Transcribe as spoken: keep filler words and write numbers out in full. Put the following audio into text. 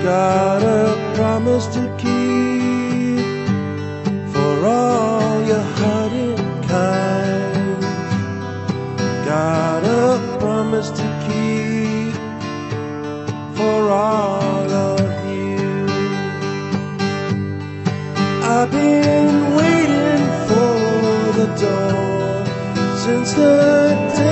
got a promise to keep for all your hurting kind. Got a promise to keep for all of you. I've been waiting for the dawn since the day